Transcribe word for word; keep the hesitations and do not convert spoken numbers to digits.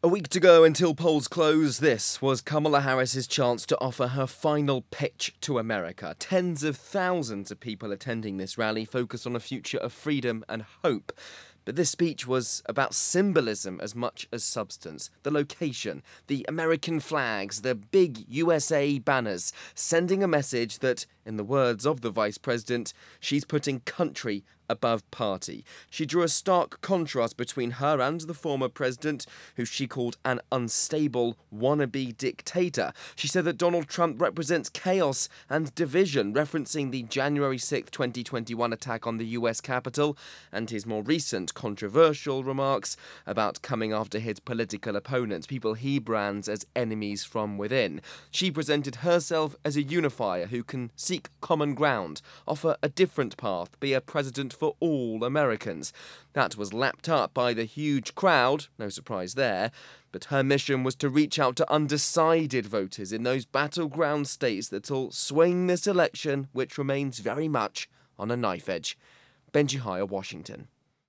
A week to go until polls close. This was Kamala Harris's chance to offer her final pitch to America. Tens of thousands of people attending this rally focused on a future of freedom and hope. But this speech was about symbolism as much as substance. The location, the American flags, the big U S A banners, sending a message that, in the words of the Vice President, she's putting country above party. She drew a stark contrast between her and the former president, who she called an unstable, wannabe dictator. She said that Donald Trump represents chaos and division, referencing the January sixth, twenty twenty-one attack on the U S Capitol and his more recent controversial remarks about coming after his political opponents, people he brands as enemies from within. She presented herself as a unifier who can seek common ground, offer a different path, be a president for all Americans. That was lapped up by the huge crowd, no surprise there, but her mission was to reach out to undecided voters in those battleground states that'll swing this election, which remains very much on a knife edge. Benji Hire, Washington.